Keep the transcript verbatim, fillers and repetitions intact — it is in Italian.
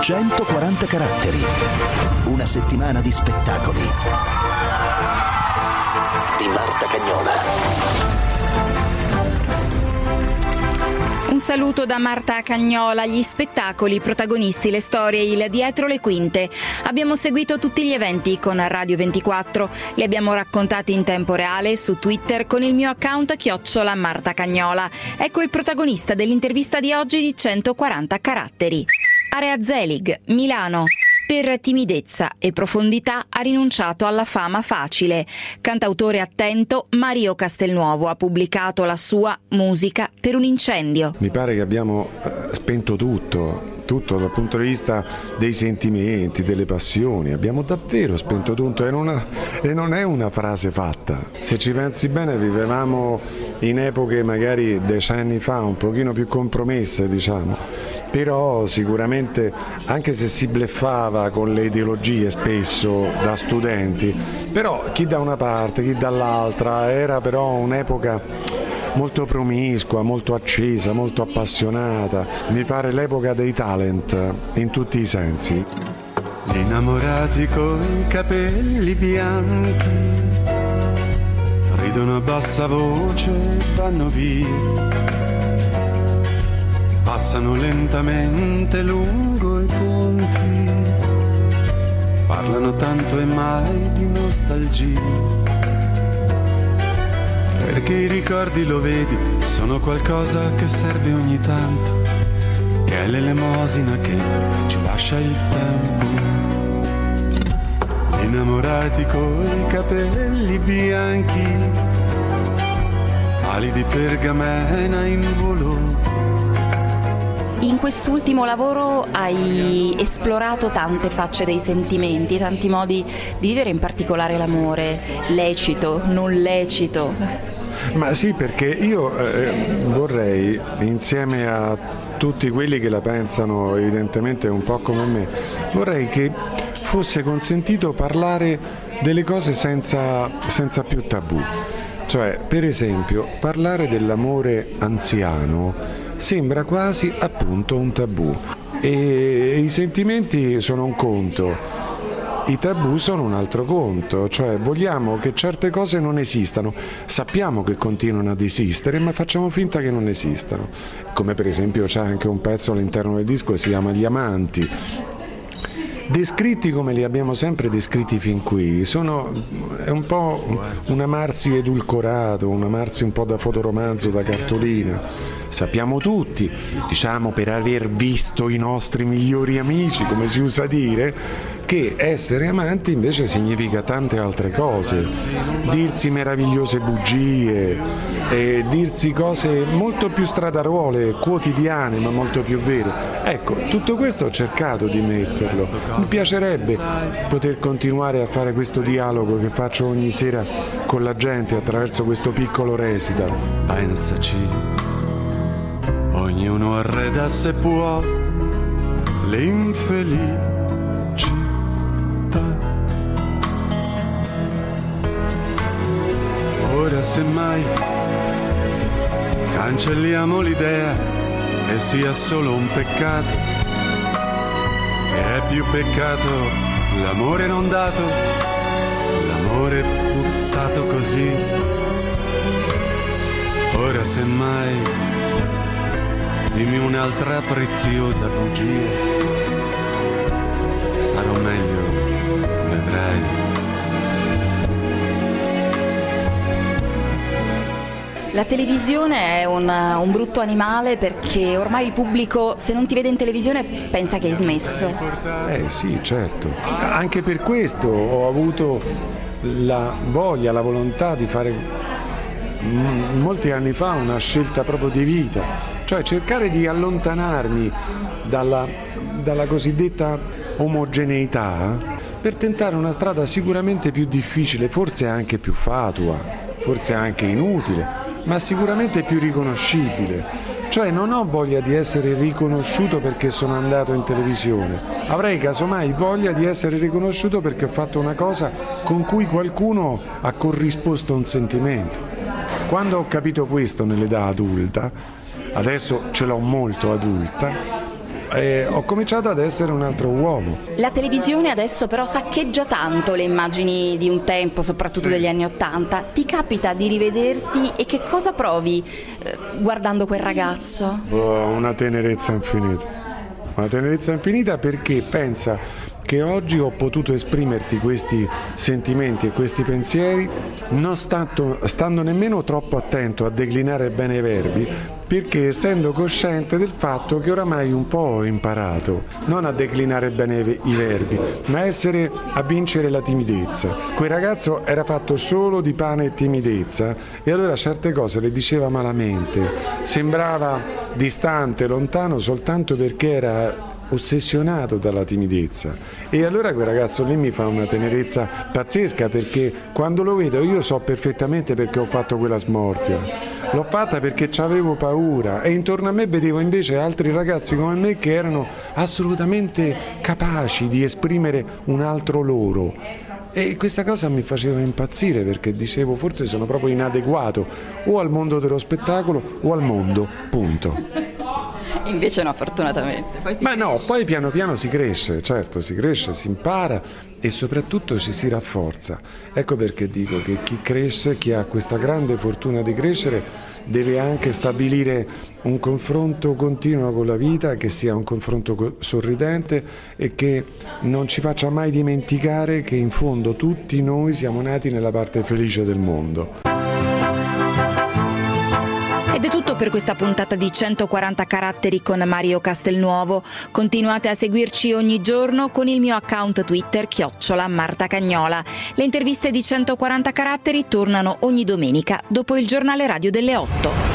centoquaranta caratteri. Una settimana di spettacoli di Marta Cagnola. Un saluto da Marta Cagnola. Gli spettacoli, i protagonisti, le storie, il dietro le quinte. Abbiamo seguito tutti gli eventi con Radio ventiquattro. Li abbiamo raccontati in tempo reale su Twitter con il mio account chiocciola Marta Cagnola. Ecco il protagonista dell'intervista di oggi di centoquaranta caratteri. Area Zelig, Milano. Per timidezza e profondità ha rinunciato alla fama facile. Cantautore attento, Mario Castelnuovo ha pubblicato la sua Musica per un incendio. Mi pare che abbiamo spento tutto, tutto dal punto di vista dei sentimenti, delle passioni. Abbiamo davvero spento tutto e non, ha, e non è una frase fatta. Se ci pensi bene, vivevamo in epoche magari decenni fa un pochino più compromesse, diciamo. Però sicuramente, anche se si bleffava con le ideologie spesso da studenti, però chi da una parte, chi dall'altra, era però un'epoca molto promiscua, molto accesa, molto appassionata. Mi pare l'epoca dei talent in tutti i sensi. Gli innamorati coi capelli bianchi ridono a bassa voce e vanno via. Passano lentamente lungo i ponti, parlano tanto e mai di nostalgia, perché i ricordi, lo vedi, sono qualcosa che serve ogni tanto, che è l'elemosina che ci lascia il tempo. Gli innamorati coi capelli bianchi, ali di pergamena in volo. In quest'ultimo lavoro hai esplorato tante facce dei sentimenti, tanti modi di vivere, in particolare l'amore, lecito, non lecito. Ma sì, perché io eh, vorrei, insieme a tutti quelli che la pensano evidentemente un po' come me, vorrei che fosse consentito parlare delle cose senza, senza più tabù. Cioè, per esempio, parlare dell'amore anziano sembra quasi appunto un tabù, e i sentimenti sono un conto, i tabù sono un altro conto. Cioè, vogliamo che certe cose non esistano, sappiamo che continuano ad esistere, ma facciamo finta che non esistano, come per esempio c'è anche un pezzo all'interno del disco che si chiama Gli amanti, descritti come li abbiamo sempre descritti fin qui. Sono, è un po' un amarsi edulcorato, un amarsi un po' da fotoromanzo, da cartolina. Sappiamo tutti, diciamo per aver visto i nostri migliori amici, come si usa dire, che essere amanti invece significa tante altre cose, dirsi meravigliose bugie, e dirsi cose molto più stradaruole, quotidiane, ma molto più vere. Ecco, tutto questo ho cercato di metterlo. Mi piacerebbe poter continuare a fare questo dialogo che faccio ogni sera con la gente attraverso questo piccolo recital. Pensaci, ognuno arreda se può le infelicità. Ora semmai cancelliamo l'idea che sia solo un peccato, che è più peccato l'amore non dato, l'amore buttato così. Ora semmai dimmi un'altra preziosa bugia, starò meglio, vedrai. La televisione è un, un brutto animale, perché ormai il pubblico, se non ti vede in televisione, pensa che hai smesso. Eh sì, certo. Anche per questo ho avuto la voglia, la volontà di fare m- molti anni fa una scelta proprio di vita, cioè cercare di allontanarmi dalla, dalla cosiddetta omogeneità per tentare una strada sicuramente più difficile, forse anche più fatua, forse anche inutile, ma sicuramente più riconoscibile. Cioè non ho voglia di essere riconosciuto perché sono andato in televisione, avrei casomai voglia di essere riconosciuto perché ho fatto una cosa con cui qualcuno ha corrisposto un sentimento. Quando ho capito questo nell'età adulta, adesso ce l'ho molto adulta, eh, ho cominciato ad essere un altro uomo. La televisione adesso però saccheggia tanto le immagini di un tempo, soprattutto degli anni Ottanta. Ti capita di rivederti e che cosa provi eh, guardando quel ragazzo? Oh, una tenerezza infinita, una tenerezza infinita perché pensa che oggi ho potuto esprimerti questi sentimenti e questi pensieri non stando, stando nemmeno troppo attento a declinare bene i verbi, perché essendo cosciente del fatto che oramai un po' ho imparato non a declinare bene i verbi, ma a essere a vincere la timidezza. Quel ragazzo era fatto solo di pane e timidezza e allora certe cose le diceva malamente, sembrava distante, lontano soltanto perché era ossessionato dalla timidezza. E allora quel ragazzo lì mi fa una tenerezza pazzesca, perché quando lo vedo io so perfettamente perché ho fatto quella smorfia. L'ho fatta perché avevo paura e intorno a me vedevo invece altri ragazzi come me che erano assolutamente capaci di esprimere un altro loro. E questa cosa mi faceva impazzire, perché dicevo forse sono proprio inadeguato o al mondo dello spettacolo o al mondo, punto. Invece no, fortunatamente. Poi si Ma cresce. no, poi piano piano si cresce, certo, si cresce, si impara e soprattutto ci si rafforza. Ecco perché dico che chi cresce, chi ha questa grande fortuna di crescere, deve anche stabilire un confronto continuo con la vita, che sia un confronto sorridente e che non ci faccia mai dimenticare che in fondo tutti noi siamo nati nella parte felice del mondo. Ed è tutto per questa puntata di centoquaranta caratteri con Mario Castelnuovo. Continuate a seguirci ogni giorno con il mio account Twitter chiocciola Marta Cagnola. Le interviste di centoquaranta caratteri tornano ogni domenica dopo il giornale radio delle otto.